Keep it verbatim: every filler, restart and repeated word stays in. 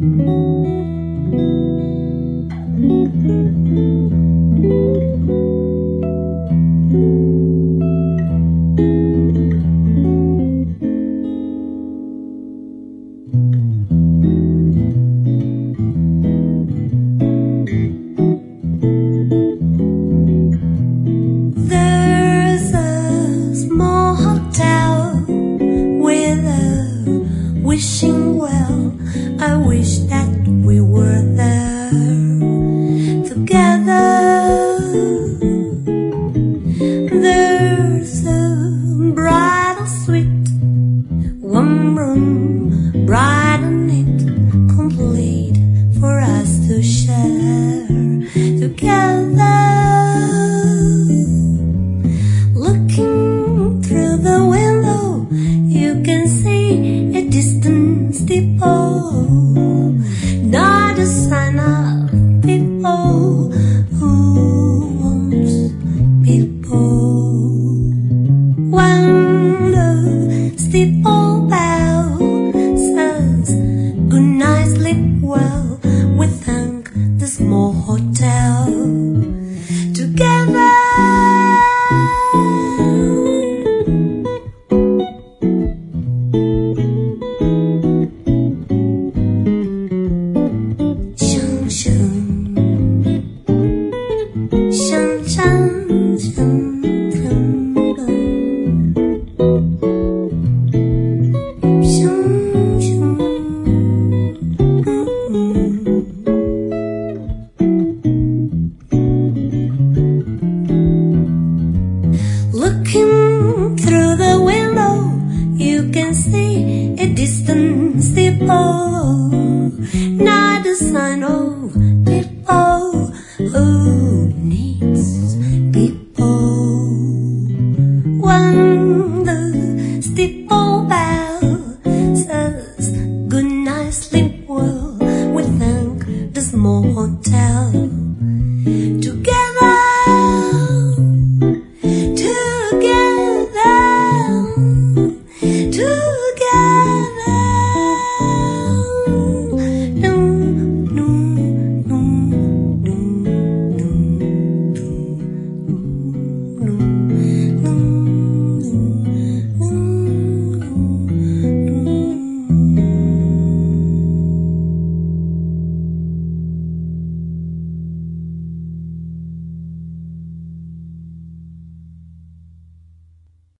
There's a small hotel with a wishing well. I wish that we were there together. There's a bright and sweet one room, bright and neat, complete for us to share together. Looking through the window, you can see a distant steeple, not a sign of people who wants people. When the steeple bell says good night, sleep well, we thank the small hotel together. Looking through the window, you can see a distant steeple, not a sign of people who